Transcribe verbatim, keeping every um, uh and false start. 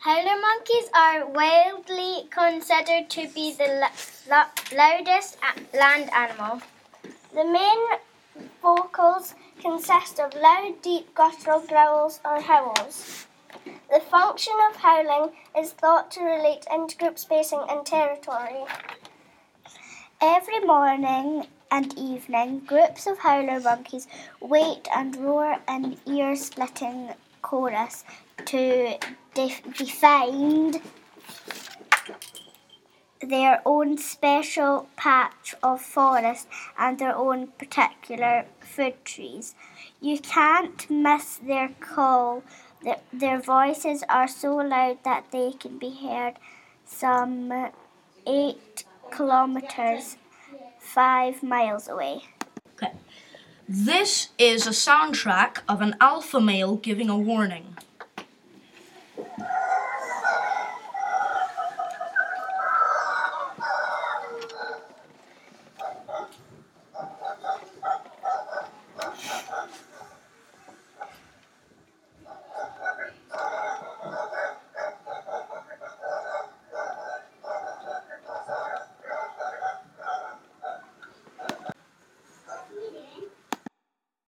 Howler monkeys are widely considered to be the la- la- loudest a- land animal. The main vocals consist of loud, deep guttural growls or howls. The function of howling is thought to relate intergroup spacing and territory. Every morning and evening, groups of howler monkeys wait and roar an ear-splitting chorus to def- define their own special patch of forest and their own particular food trees. You can't miss their call. Their, their voices are so loud that they can be heard some eight kilometres, five miles away. Okay. This is a soundtrack of an alpha male giving a warning.